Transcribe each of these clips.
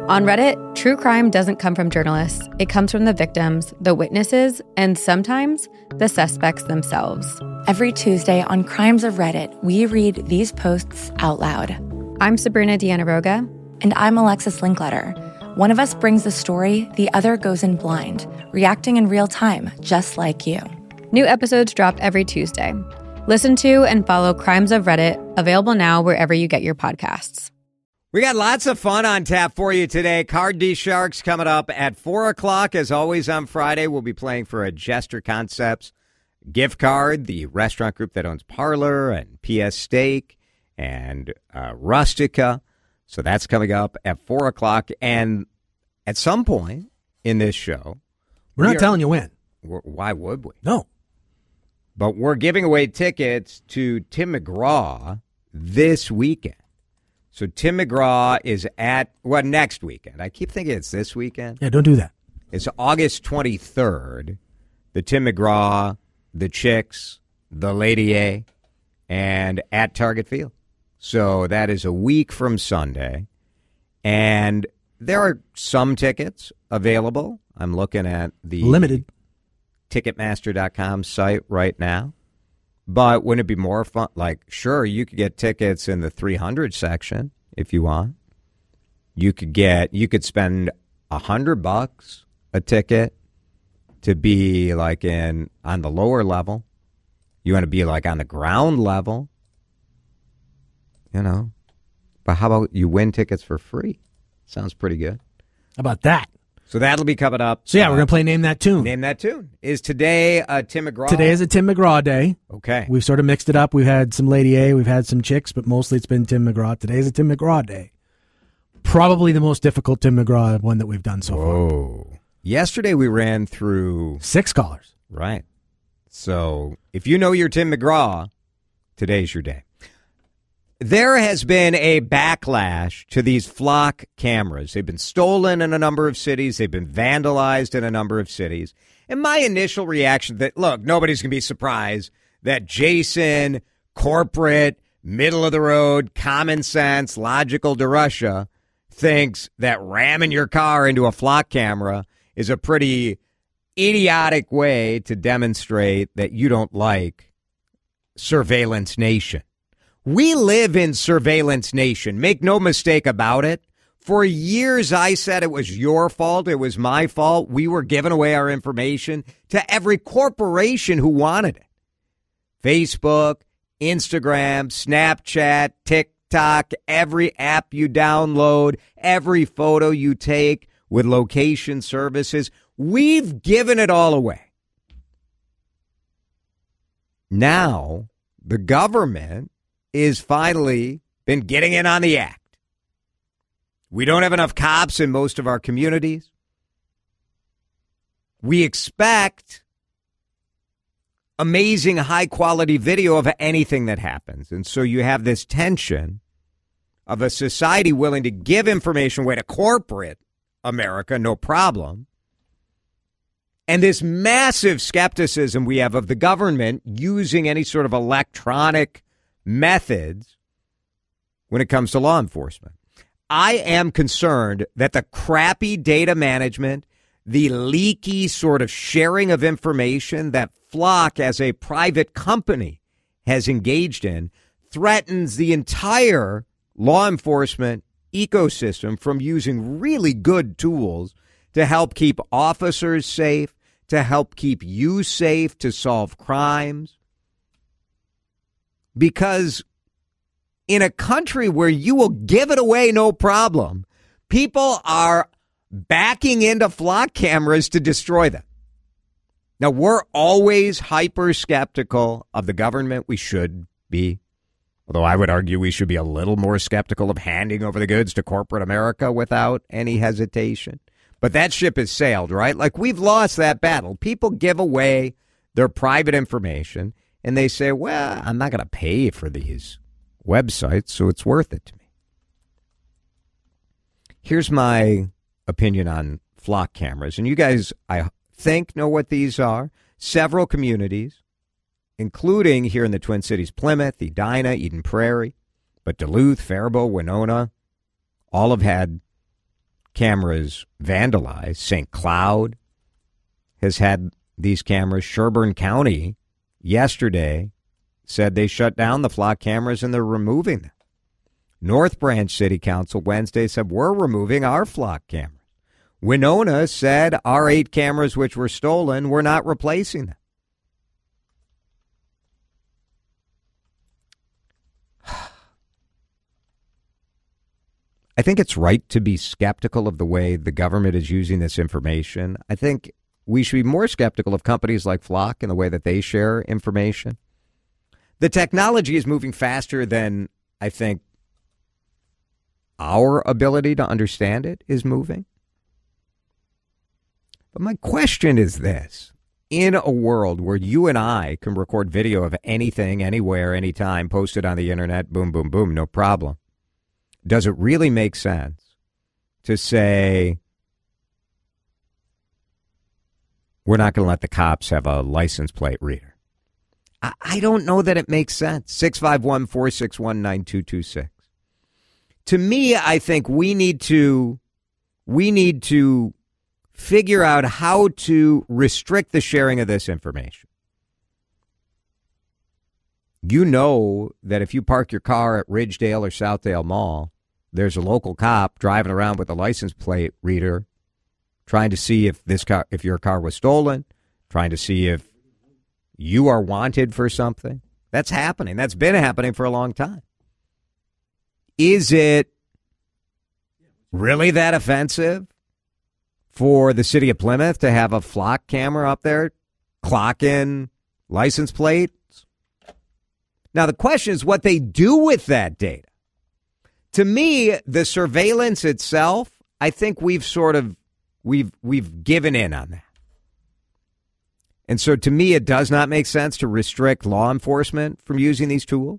On Reddit, true crime doesn't come from journalists. It comes from the victims, the witnesses, and sometimes the suspects themselves. Every Tuesday on Crimes of Reddit, we read these posts out loud. I'm Sabrina Diana-Roga. And I'm Alexis Linkletter. One of us brings the story, the other goes in blind, reacting in real time, just like you. New episodes drop every Tuesday. Listen to and follow Crimes of Reddit, available now wherever you get your podcasts. We got lots of fun on tap for you today. Card D Sharks coming up at 4 o'clock. As always on Friday, we'll be playing for a Jester Concepts gift card, the restaurant group that owns Parlor and PS Steak and Rustica. So that's coming up at 4 o'clock. And at some point in this show, we're not telling you when. Why would we? No. But we're giving away tickets to Tim McGraw this weekend. So Tim McGraw is at, next weekend. I keep thinking it's this weekend. Yeah, don't do that. It's August 23rd. The Tim McGraw, the Chicks, the Lady A, and at Target Field. So that is a week from Sunday. And there are some tickets available. I'm looking at the limited Ticketmaster.com site right now. But wouldn't it be more fun? Like, sure, you could get tickets in the 300 section if you want. You could spend $100 a ticket to be like on the lower level. You want to be like on the ground level, you know. But how about you win tickets for free? Sounds pretty good. How about that? So that'll be coming up. So, yeah, we're going to play Name That Tune. Name That Tune. Is today Tim McGraw? Today is a Tim McGraw day. Okay. We've sort of mixed it up. We've had some Lady A, we've had some Chicks, but mostly it's been Tim McGraw. Today is a Tim McGraw day. Probably the most difficult Tim McGraw one that we've done so far. Yesterday we ran through 6 callers. Right. So if you know your Tim McGraw, today's your day. There has been a backlash to these flock cameras. They've been stolen in a number of cities. They've been vandalized in a number of cities. And my initial reaction that, look, nobody's going to be surprised that Jason, corporate, middle of the road, common sense, logical DeRusha thinks that ramming your car into a flock camera is a pretty idiotic way to demonstrate that you don't like surveillance nation. We live in surveillance nation. Make no mistake about it. For years, I said it was your fault. It was my fault. We were giving away our information to every corporation who wanted it. Facebook, Instagram, Snapchat, TikTok, every app you download, every photo you take with location services. We've given it all away. Now, the government is finally been getting in on the act. We don't have enough cops in most of our communities. We expect amazing high-quality video of anything that happens. And so you have this tension of a society willing to give information away to corporate America, no problem. And this massive skepticism we have of the government using any sort of electronic methods when it comes to law enforcement. I am concerned that the crappy data management, the leaky sort of sharing of information that Flock as a private company has engaged in threatens the entire law enforcement ecosystem from using really good tools to help keep officers safe, to help keep you safe, to solve crimes. Because in a country where you will give it away no problem, people are backing into flock cameras to destroy them. Now, we're always hyper skeptical of the government. We should be. Although I would argue we should be a little more skeptical of handing over the goods to corporate America without any hesitation. But that ship has sailed, right? Like, we've lost that battle. People give away their private information. And they say, well, I'm not going to pay for these websites, so it's worth it to me. Here's my opinion on flock cameras. And you guys, I think, know what these are. Several communities, including here in the Twin Cities, Plymouth, Edina, Eden Prairie, but Duluth, Faribault, Winona, all have had cameras vandalized. St. Cloud has had these cameras. Sherburne County yesterday said they shut down the flock cameras and they're removing them. North Branch City Council Wednesday said we're removing our flock cameras. Winona said our 8 cameras which were stolen, we're not replacing them. I think it's right to be skeptical of the way the government is using this information. I think we should be more skeptical of companies like Flock and the way that they share information. The technology is moving faster than I think our ability to understand it is moving. But my question is this. In a world where you and I can record video of anything, anywhere, anytime, post it on the internet, boom, boom, boom, no problem. Does it really make sense to say we're not going to let the cops have a license plate reader? I don't know that it makes sense. 651-461-9226. To me, I think we need to figure out how to restrict the sharing of this information. You know that if you park your car at Ridgedale or Southdale Mall, there's a local cop driving around with a license plate reader trying to see if your car was stolen, trying to see if you are wanted for something. That's happening. That's been happening for a long time. Is it really that offensive for the city of Plymouth to have a flock camera up there clocking license plates? Now, the question is what they do with that data. To me, the surveillance itself, I think we've given in on that. And so to me, it does not make sense to restrict law enforcement from using these tools.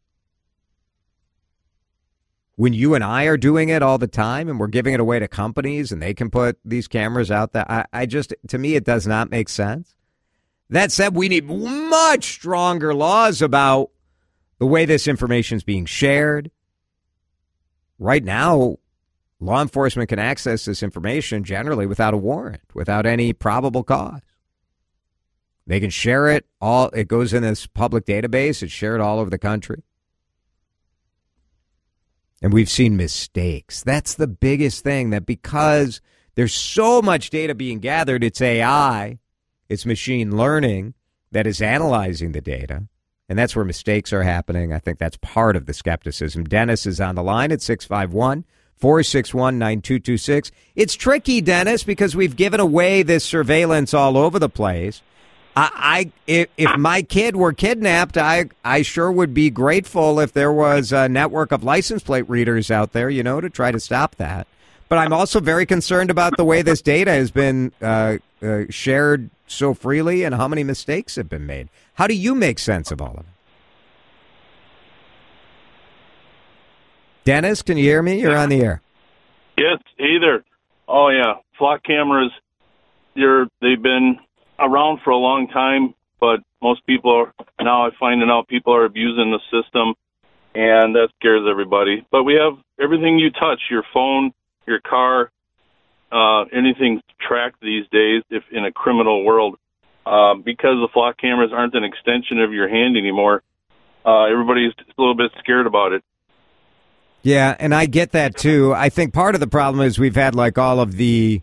When you and I are doing it all the time and we're giving it away to companies and they can put these cameras out there, to me, it does not make sense. That said, we need much stronger laws about the way this information is being shared. Right now, law enforcement can access this information generally without a warrant, without any probable cause. They can share it all. It goes in this public database. It's shared all over the country. And we've seen mistakes. That's the biggest thing, that because there's so much data being gathered, it's AI, it's machine learning that is analyzing the data. And that's where mistakes are happening. I think that's part of the skepticism. Dennis is on the line at 651-461-9226. It's tricky, Dennis, because we've given away this surveillance all over the place. If my kid were kidnapped, I sure would be grateful if there was a network of license plate readers out there, to try to stop that. But I'm also very concerned about the way this data has been shared so freely and how many mistakes have been made. How do you make sense of all of it? Dennis, can you hear me? You're on the air. Yes, either. Oh, yeah. Flock cameras, they've been around for a long time, but most people are now finding out people are abusing the system, and that scares everybody. But we have everything you touch, your phone, your car, anything's tracked these days if in a criminal world. Because the flock cameras aren't an extension of your hand anymore, everybody's a little bit scared about it. Yeah, and I get that too. I think part of the problem is we've had like all of the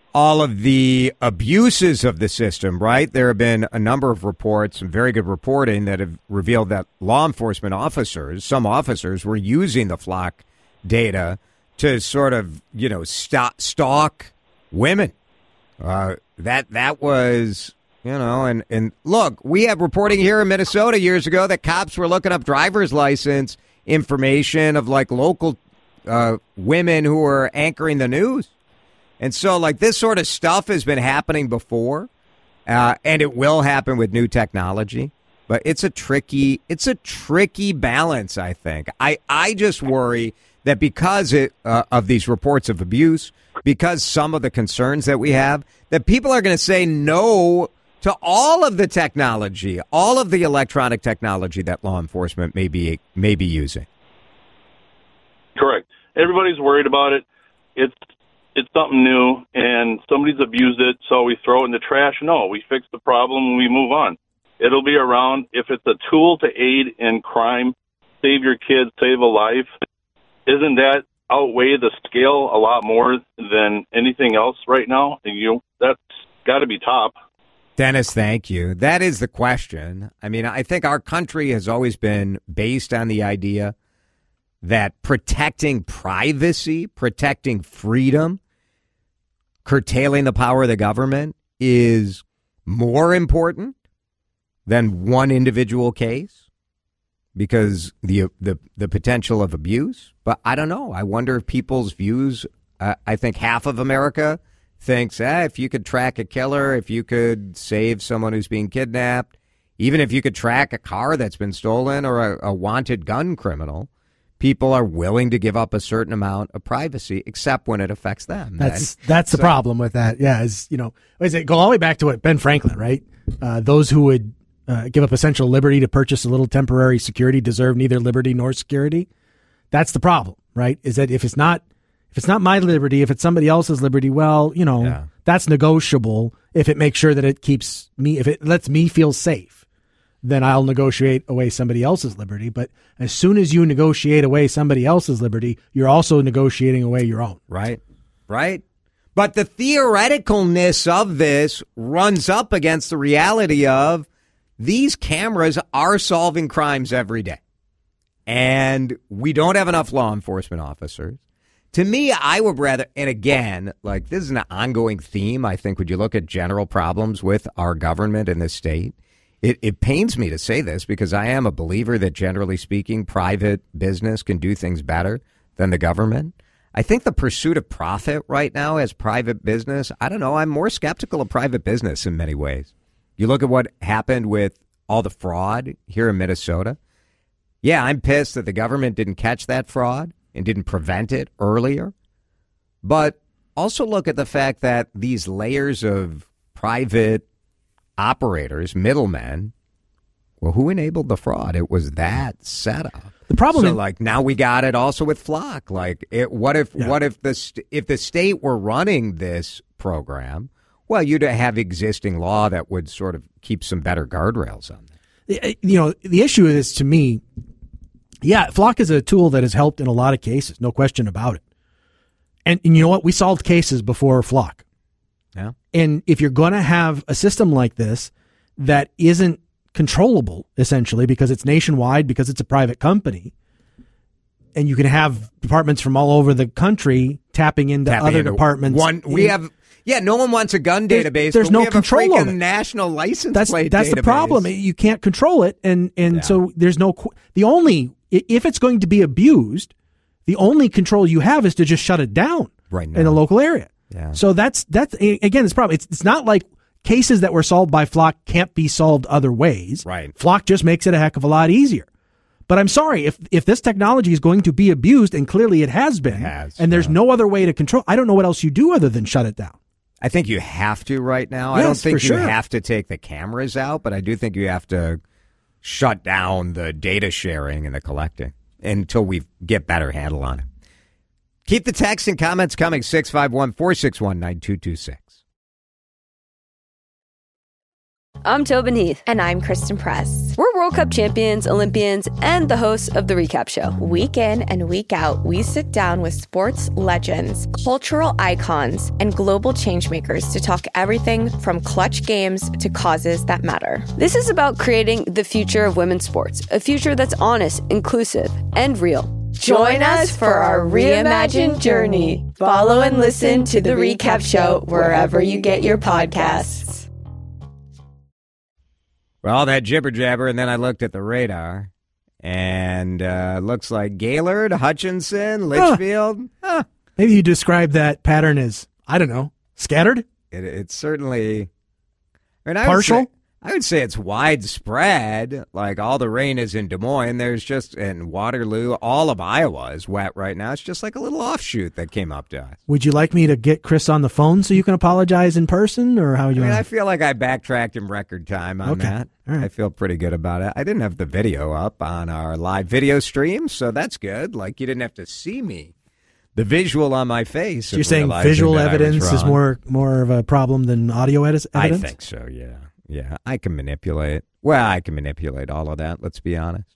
abuses of the system, right? There have been a number of reports, some very good reporting, that have revealed that law enforcement officers, some officers, were using the flock data to sort of, stalk women. That was, and look, we had reporting here in Minnesota years ago that cops were looking up driver's license information of like local women who were anchoring the news. And so like this sort of stuff has been happening before, and it will happen with new technology. But it's a tricky balance, I think. I just worry that because of these reports of abuse, because some of the concerns that we have, that people are going to say no to all of the technology, all of the electronic technology that law enforcement may be using. Correct. Everybody's worried about it. it's something new and somebody's abused it, so we throw it in the trash. No, we fix the problem and we move on. It'll be around. If it's a tool to aid in crime, save your kids, save a life, isn't that outweigh the scale a lot more than anything else right now? And that's got to be top. Dennis, thank you. That is the question. I mean, I think our country has always been based on the idea that protecting privacy, protecting freedom, curtailing the power of the government is more important than one individual case because the potential of abuse. But I don't know. I wonder if people's views, I think half of America thinks, if you could track a killer, if you could save someone who's being kidnapped, even if you could track a car that's been stolen or a wanted gun criminal, people are willing to give up a certain amount of privacy, except when it affects them. That's the problem with that. Yeah, go all the way back to what Ben Franklin, right? Those who would give up essential liberty to purchase a little temporary security deserve neither liberty nor security. That's the problem, right? Is that if it's not my liberty, if it's somebody else's liberty, well, that's negotiable. If it makes sure that if it lets me feel safe, then I'll negotiate away somebody else's liberty. But as soon as you negotiate away somebody else's liberty, you're also negotiating away your own. Right. But the theoreticalness of this runs up against the reality of these cameras are solving crimes every day. And we don't have enough law enforcement officers. To me, I would rather, and again, this is an ongoing theme, I think, when you look at general problems with our government in this state. It pains me to say this because I am a believer that, generally speaking, private business can do things better than the government. I think the pursuit of profit right now as private business, I don't know, I'm more skeptical of private business in many ways. You look at what happened with all the fraud here in Minnesota. Yeah, I'm pissed that the government didn't catch that fraud and didn't prevent it earlier. But also look at the fact that these layers of private operators, middlemen, well, who enabled the fraud? It was that setup. The problem is, now we got it also with Flock. What if the state were running this program? Well, you'd have existing law that would sort of keep some better guardrails on that. The issue is, to me, Flock is a tool that has helped in a lot of cases, no question about it. And you know what? We solved cases before Flock. Yeah. And if you're going to have a system like this that isn't controllable, essentially, because it's nationwide, because it's a private company, and you can have departments from all over the country tapping into other departments. No one wants a gun database. There's no control of it. National license plate That's database. the problem. You can't control it, so there's no. If it's going to be abused, the only control you have is to just shut it down right now in the local area. Yeah. So that's again, it's problem. It's not like cases that were solved by Flock can't be solved other ways. Right. Flock just makes it a heck of a lot easier. But I'm sorry, if this technology is going to be abused, and clearly it has been, and there's no other way to control, I don't know what else you do other than shut it down. I think you have to right now. Yes, I don't think you have to take the cameras out, but I do think you have to shut down the data sharing and the collecting until we get better handle on it. Keep the texts and comments coming, 651-461-9226. I'm Tobin Heath. And I'm Kristen Press. We're World Cup champions, Olympians, and the hosts of The Recap Show. Week in and week out, we sit down with sports legends, cultural icons, and global changemakers to talk everything from clutch games to causes that matter. This is about creating the future of women's sports, a future that's honest, inclusive, and real. Join us for our reimagined journey. Follow and listen to The Recap Show wherever you get your podcasts. Well, that jibber jabber, and then I looked at the radar, and looks like Gaylord, Hutchinson, Litchfield. Maybe you describe that pattern as, I don't know, scattered? It's certainly partial. I would say it's widespread. Like all the rain is in Des Moines. There's just in Waterloo, all of Iowa is wet right now. It's just like a little offshoot that came up to us. Would you like me to get Chris on the phone so you can apologize in person, or how you? I feel like I backtracked in record time on that. Right. I feel pretty good about it. I didn't have the video up on our live video stream, so that's good. Like you didn't have to see me the visual on my face. So you're saying visual evidence is more of a problem than audio evidence? I think so, yeah. Yeah, I can manipulate. Well, I can manipulate all of that, let's be honest.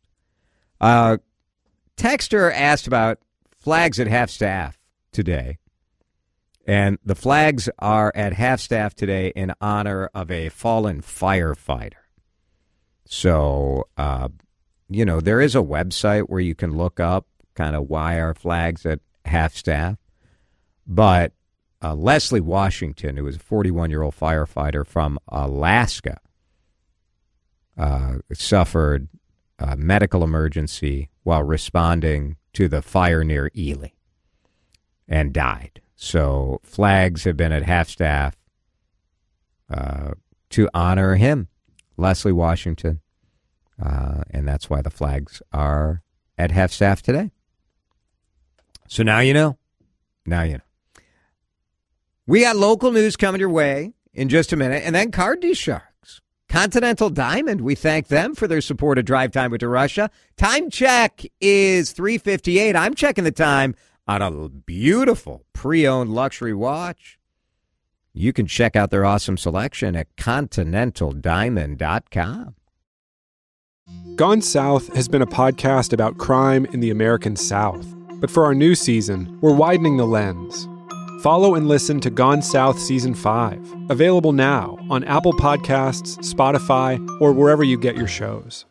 Texter asked about flags at half-staff today. And the flags are at half-staff today in honor of a fallen firefighter. So, there is a website where you can look up kind of why our flags at half-staff. But Leslie Washington, who was a 41-year-old firefighter from Alaska, suffered a medical emergency while responding to the fire near Ely and died. So flags have been at half-staff to honor him, Leslie Washington, and that's why the flags are at half-staff today. So now you know. Now you know. We got local news coming your way in just a minute, and then Cardi Sharks. Continental Diamond, we thank them for their support of Drive Time with DeRusha. Time check is 3:58. I'm checking the time on a beautiful pre-owned luxury watch. You can check out their awesome selection at continentaldiamond.com. Gone South has been a podcast about crime in the American South. But for our new season, we're widening the lens. Follow and listen to Gone South Season 5, available now on Apple Podcasts, Spotify, or wherever you get your shows.